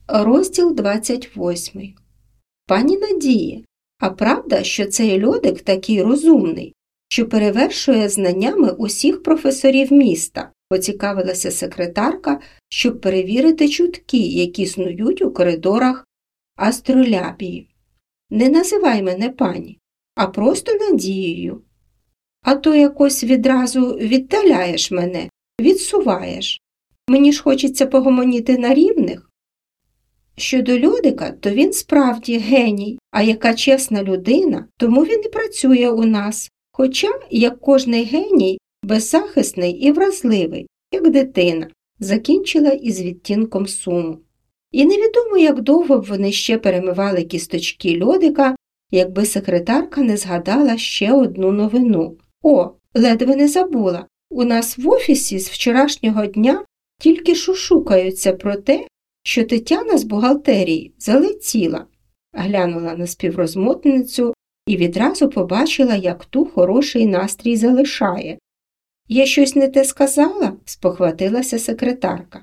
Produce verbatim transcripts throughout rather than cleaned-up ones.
Розділ двадцять восьмий. Пані Надіє, а правда, що цей льодик такий розумний, що перевершує знаннями усіх професорів міста? Поцікавилася секретарка, щоб перевірити чутки, які снують у коридорах астролябії. Не називай мене пані, а просто Надією. А то якось відразу віддаляєш мене, відсуваєш. Мені ж хочеться погомоніти на рівних. Щодо льодика, то він справді геній, а яка чесна людина, тому він і працює у нас. Хоча, як кожний геній, беззахисний і вразливий, як дитина, закінчила із відтінком суму. І невідомо, як довго б вони ще перемивали кісточки льодика, якби секретарка не згадала ще одну новину. О, ледве не забула, у нас в офісі з вчорашнього дня тільки шушукаються про те, що Тетяна з бухгалтерії залетіла. Глянула на співрозмовницю і відразу побачила, як ту хороший настрій залишає. «Я щось не те сказала?» – спохватилася секретарка.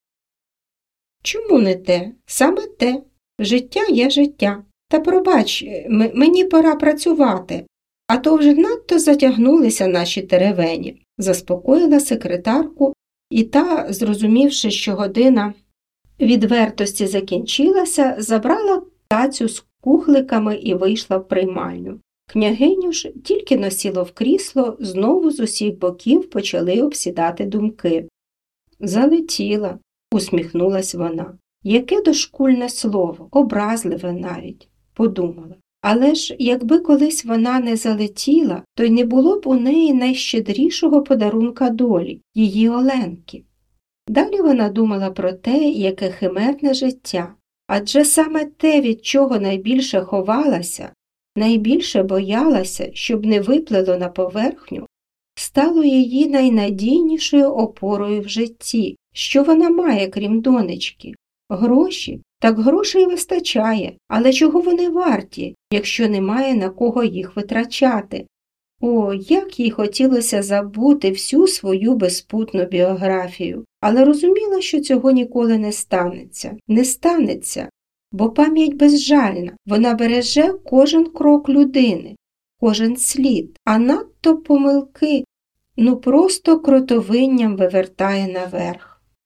«Чому не те? Саме те. Життя є життя. Та пробач, мені пора працювати, а то вже надто затягнулися наші теревені», – заспокоїла секретарку, і та, зрозумівши, що година відвертості закінчилася, забрала тацю з кухликами і вийшла в приймальню. Княгиню ж тільки носіло в крісло, знову з усіх боків почали обсідати думки. «Залетіла», – усміхнулась вона. «Яке дошкульне слово, образливе навіть», – подумала. Але ж, якби колись вона не залетіла, то й не було б у неї найщедрішого подарунка долі – її Оленки. Далі вона думала про те, яке химерне життя, адже саме те, від чого найбільше ховалася, найбільше боялася, щоб не виплило на поверхню, стало її найнадійнішою опорою в житті. Що вона має, крім донечки? Гроші? Так грошей вистачає, але чого вони варті, якщо немає на кого їх витрачати? О, як їй хотілося забути всю свою безпутну біографію. Але розуміла, що цього ніколи не станеться. Не станеться, бо пам'ять безжальна, вона береже кожен крок людини, кожен слід, а надто помилки, ну просто кротовинням вивертає наверх.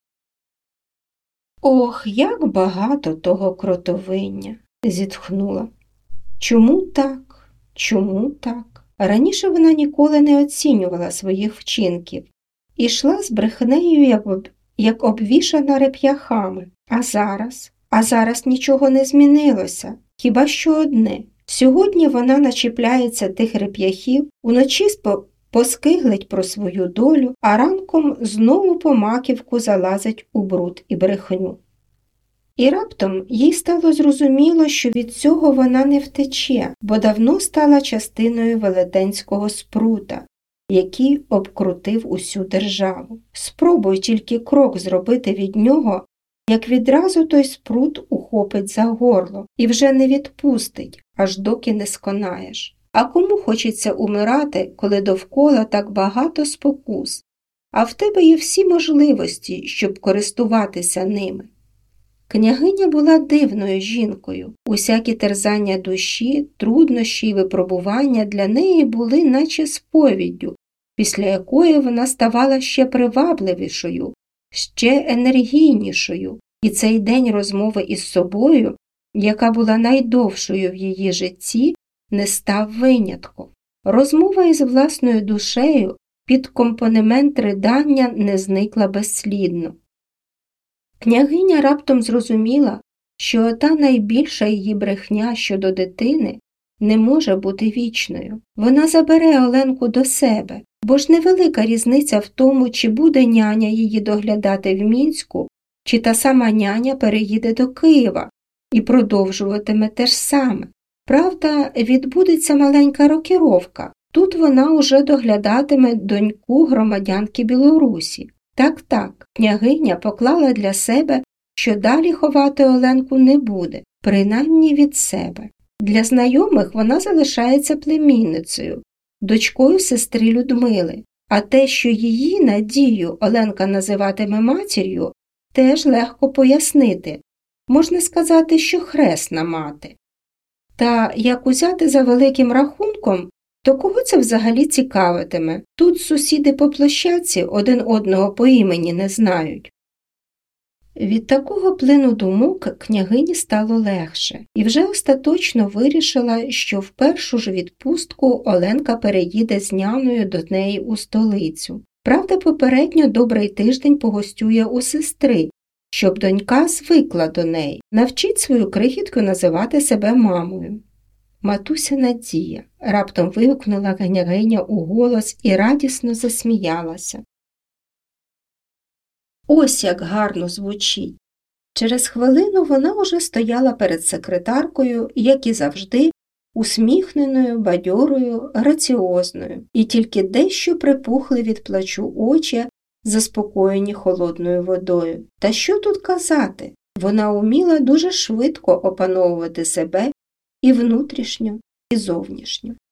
«Ох, як багато того кротовиння!» – зітхнула. Чому так? Чому так? Раніше вона ніколи не оцінювала своїх вчинків. Ішла з брехнею, як, об... як обвішана реп'яхами. А зараз? А зараз нічого не змінилося. Хіба що одне. Сьогодні вона начіпляється тих реп'яхів, уночі спо... поскиглить про свою долю, а ранком знову по маківку залазить у бруд і брехню. І раптом їй стало зрозуміло, що від цього вона не втече, бо давно стала частиною велетенського спрута, який обкрутив усю державу. Спробуй тільки крок зробити від нього, як відразу той спрут ухопить за горло і вже не відпустить, аж доки не сконаєш. А кому хочеться умирати, коли довкола так багато спокус, а в тебе є всі можливості, щоб користуватися ними? Княгиня була дивною жінкою. Усякі терзання душі, труднощі й випробування для неї були наче сповіддю, після якої вона ставала ще привабливішою, ще енергійнішою. І цей день розмови із собою, яка була найдовшою в її житті, не став винятком. Розмова із власною душею під компонемент ридання не зникла безслідно. Княгиня раптом зрозуміла, що та найбільша її брехня щодо дитини не може бути вічною. Вона забере Оленку до себе, бо ж невелика різниця в тому, чи буде няня її доглядати в Мінську, чи та сама няня переїде до Києва і продовжуватиме те ж саме. Правда, відбудеться маленька рокіровка. Тут вона уже доглядатиме доньку громадянки Білорусі. Так-так, княгиня поклала для себе, що далі ховати Оленку не буде, принаймні від себе. Для знайомих вона залишається племінницею, дочкою сестри Людмили, а те, що її, Надію, Оленка називатиме матір'ю, теж легко пояснити. Можна сказати, що хресна мати. Та як узяти за великим рахунком, то кого це взагалі цікавитиме? Тут сусіди по площадці один одного по імені не знають. Від такого плину думок княгині стало легше, і вже остаточно вирішила, що в першу ж відпустку Оленка переїде з няною до неї у столицю. Правда, попередньо добрий тиждень погостює у сестри, щоб донька звикла до неї, навчить свою крихітку називати себе мамою. «Матуся Надія», – раптом вигукнула княгиня у голос і радісно засміялася. Ось як гарно звучить. Через хвилину вона уже стояла перед секретаркою, як і завжди, усміхненою, бадьорою, граціозною, і тільки дещо припухли від плачу очі, заспокоєні холодною водою. Та що тут казати? Вона уміла дуже швидко опановувати себе і внутрішньо, і зовнішньо.